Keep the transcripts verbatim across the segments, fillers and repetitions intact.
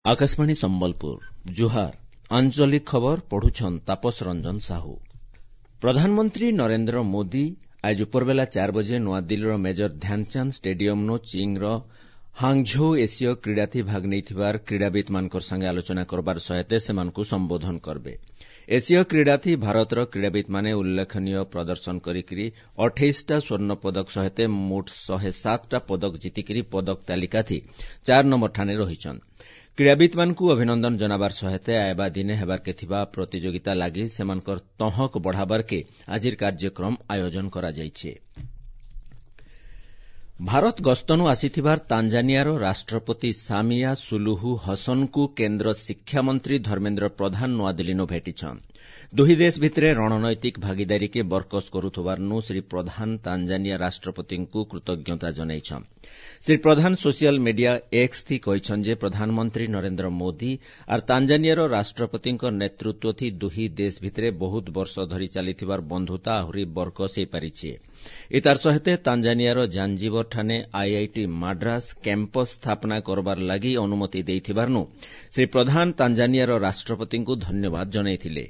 आकाशवाणी संबलपुर जुहार आंचलिक खबर पढ़ुछन तापस रंजन साहू। प्रधानमंत्री नरेंद्र मोदी आज उपरबेला चार बजे नूआदिल्लीर मेजर ध्यानचांद स्टेडियम चीनर हांगझोउ एसीय क्रीड़ाथि भाग नेइथिबार क्रीड़ावित मानकर संगे आलोचना करबार सहित सेमानकु संबोधन करबे। एसीय क्रीड़ाथि भारतर क्रीड़ावित माने उल्लेखनीय प्रदर्शन करिकरी अठाईस टा स्वर्ण पदक सहित मोट शहे सात टा पदक जितिकरी पदक तालिकाथि चार नंबर ठाने रहिछन। क्रीड़ावित मानकु अभिनंदन जनाबार सहित आयबा दिने हेबारके थिबा प्रतियोगिता लागि सेमानकर तहक बढ़ाबारके आजिर कार्यक्रम आयोजन करा जाइछे। भारत गस्तनु आसिथिबार तांजानियार राष्ट्रपति सामिया सुलुहु हसनकु केन्द्र शिक्षा मंत्री धर्मेन्द्र प्रधान नूआदिल्लीनु भेटिछन। दुही देश भितरे रणनैतिक भागीदारीके बरकस करुथबारनु श्री प्रधान तांजानिया राष्ट्रपतिଙ୍କୁ कृतज्ञता जनाइछन। Shri Pradhan social media X थी कहिछन जे प्रधानमंत्री नरेंद्र मोदी आर तांजानियार राष्ट्रपतिଙ୍କ नेतृत्वथि दुही देश भितरे बहुत वर्ष धरि चालिथिबार बंधुता आहुरी बरकस होई पारिछे। इतार सहित तांजानियार जांजिबर ठाने आईआईटी माड्रास कैंपस स्थापना करबार लागि अनुमति देइथिबारनु श्री प्रधान तांजानियार राष्ट्रपतिଙ୍କୁ धन्यवाद जनाइथिले।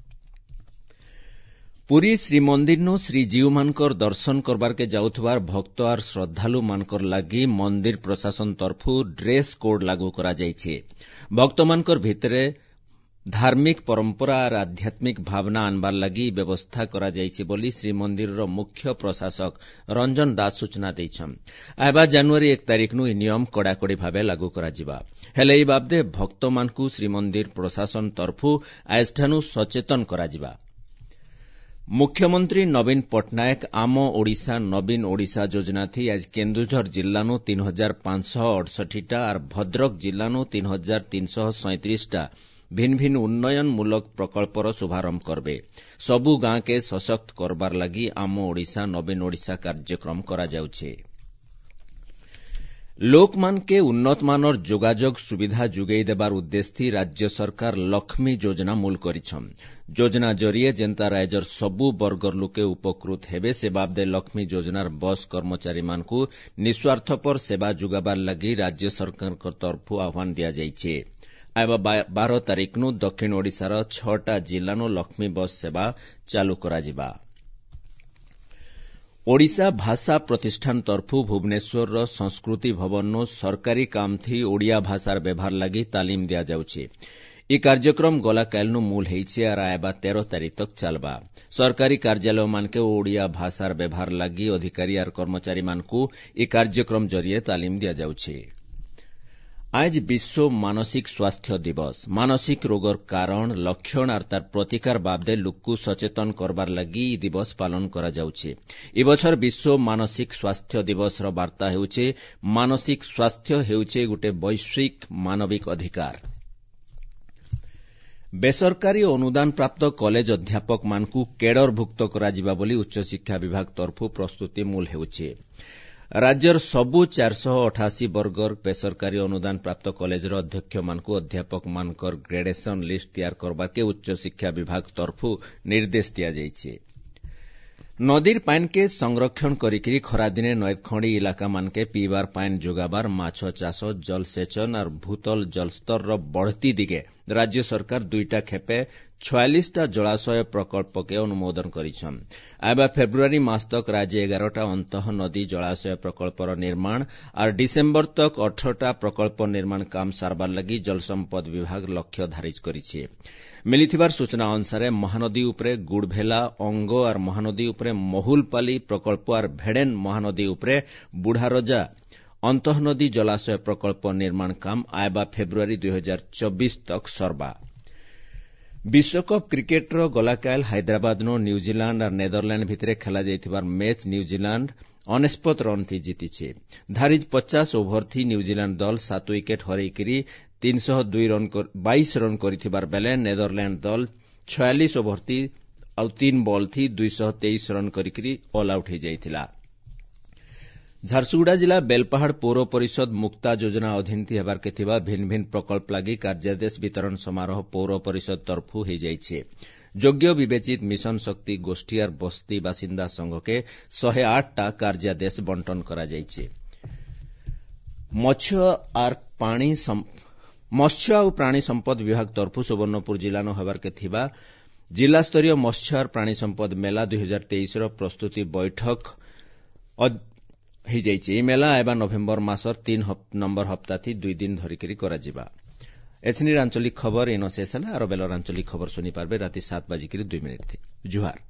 पुरी श्रीमंदिरनु श्रीजीउ मानकर दर्शन करबारके जाउथबार भक्त आर श्रद्धालु मानकर लागि मंदिर प्रशासन तरफु ड्रेस कोड लागू करा जाइछे। भक्त मानकर भितरे धार्मिक परंपरा आर आध्यात्मिक भावना आनबार लागि व्यवस्था करा जाइछे बोली श्रीमंदिरर मुख्य प्रशासक रंजन दास सूचना दैछन। आयबा जनवरी एक तारिखनु इ नियम कड़ाकड़ी भावे लागू करा जिबा। हेले इ बाबदे भक्त मानकु श्रीमंदिर प्रशासन तरफु आजठानु सचेतन करा जिबा। मुख्यमंत्री नवीन पट्टनायक आम ओडिशा नवीन ओडिशा योजना थी आज केन्दुझर जिल्लानु तीन हजार पांच सौ अड़सठी टा और भद्रक जिल्लानु तीन हजार तीन सौ सैंतीस टा भिन्न भिन्न उन्नयनमूलक प्रकल्पर शुभारंभ करबे। सबु गां के सशक्त करबार लागि आम ओडिशा नवीन ओडिशा कार्यक्रम करा जाउछे। लोकमान के उन्नत मानर जोगाजोग सुविधा जुगेई देबार उद्देश्य राज्य सरकार लक्ष्मी योजना मूल करिछन। योजना जरिए जेंता राइजर सबु वर्गर लोके उपकृत हेबे से बाबदे लक्ष्मी योजनार बस कर्मचारी मानकु निस्वार्थपर सेवा जुगाबार लागि राज्य सरकार तरफु आह्वान दिया जाइछे। आयबा बारह तारिखनु दक्षिण ओडिशार छटा जिल्लानु लक्ष्मी बस सेवा चालू कराजिबा। ओडिशा भाषा प्रतिष्ठान तरफु भुवनेश्वर संस्कृति भवन सरकारी काम थी ओडिया भाषार व्यवहार लागि तालीम दिया जाउछे। इ कार्यक्रम गला कालनु मूल हेइछे और आयबा तेरह तारीख तक चलबा। सरकारी कार्यालय मानके ओडिया भाषार व्यवहार लागि अधिकारी और कर्मचारी मानकु इ कार्यक्रम जरिए तालीम दिया जाउछे। आज विश्व मानसिक स्वास्थ्य दिवस। मानसिक रोगर कारण लक्षण और तार प्रतिकार बाबदे लोककु सचेतन करबार लागि इ दिवस पालन करा जाउछे। इ बछर विश्व मानसिक स्वास्थ्य दिवस रो वार्ता हेउछे मानसिक स्वास्थ्य हेउछे गोटे वैश्विक मानविक अधिकार। बेसरकारी अनुदान प्राप्त कॉलेज अध्यापक मानकु केडरभुक्त कराजिबा बोली उच्च शिक्षा विभाग तरफु प्रस्तुति मूल हेउछे। राज्यर सबु चार सौ अठासी वर्गर बेसरकारी अनुदान प्राप्त कॉलेजर अध्यक्ष मानकु अध्यापक मानकर ग्रेडेशन लिस्ट तैयार करबाके उच्च शिक्षा विभाग तरफु निर्देश दिया जाइछे। नदीर पान के संरक्षण करिकरी खरादिने नैदखंडी इलाका मानके पीबार पान जोगाबार माछ चाष जलसेचन और भूतल जलस्तर र बढ़ती दिगे राज्य सरकार दुईटा खेपे छियालीस टा जलाशय प्रकल्प के अनुमोदन करिछन। आयबा फेब्रुआरी मास तक राज्य एगारह टा अंतः नदी जलाशय प्रकल्पर निर्माण और डिसेम्बर तक अठारह टा प्रकल्प निर्माण काम सारबार लगी जल संपद विभाग लक्ष्य धारित करिछे। मिलिथिबार सूचना अनुसार महानदी उपरे गुड़भेला अंग और महानदी उपरे महुलपाली प्रकल्प और भेडेन महानदी उपरे बुढ़ारजा अंतःनदी जलाशय प्रकल्प निर्माण काम आयबा फेब्रुआरी दुई हजार चौबीस तक सरबा। विश्वकप क्रिकेटर गलाकाल हैदराबाद नो न्यूजीलैंड और नेदरलैंड भितरे खेला जाइथिबार मैच न्यूजीलैंड अनेस्पत रन थी जीतिछे। धारिज पचास ओभर थी न्यूजीलैंड दल सात विकेट हरैकरी तीन सौ दुई रन बाईस रन करिथिबार बेले नेदरलैंड दल छियालीस ओभर थी और तीन बॉल थी दुई सौ तेईस रन करिकरी ऑल आउट हो जाइथिला। झारसुगुड़ा जिला बेलपहाड़ पौर परिषद मुक्ता योजना अधीन हेबार के थिबा भिन्न भिन्न प्रकल्प लागि कार्यादेश वितरण समारोह पौर परिषद तरफु हो जाइछे। योग्य विवेचित मिशन शक्ति गोष्ठी और बस्ती बासिंदा संघ के शहे आठ टा कार्यादेश बंटन करा जाइछे। मत्स्य और पानी ମତ୍ସ୍ୟ ଆଉ ପ୍ରାଣୀ ସମ୍ପଦ ବିଭାଗ ତରଫୁ ସୁବର୍ଣ୍ଣପୁର ଜିଲ୍ଲାନ ହେବାର୍କେ ଥିବା ଜିଲ୍ଲାस्तरीय मत्स्य और प्राणी संपद मेला दुई हजार तेईस ର ପ୍ରସ୍ତୁତି ବୈଠକ ହୋଇଯାଇଛି। ଏହି ମେଲା ଏବା ନଭେମ୍ବର ମାସର ତିନ ନମ୍ବର ହପ୍ତାଥି ଦୁଇ ଦିନ ଧରିକରି କରାଯିବା। ଏଛନିର ଆଞ୍ଚଳିକ ଖବର ଏନ ଶେଷ ହେଲା। ଆର ବେଲର ଆଞ୍ଚଳିକ ଖବର ଶୁଣିପାରବେ ରାତି ସାତ ବାଜିକରି ଦୁଇ ମିନିଟ୍। ଜୁହାର।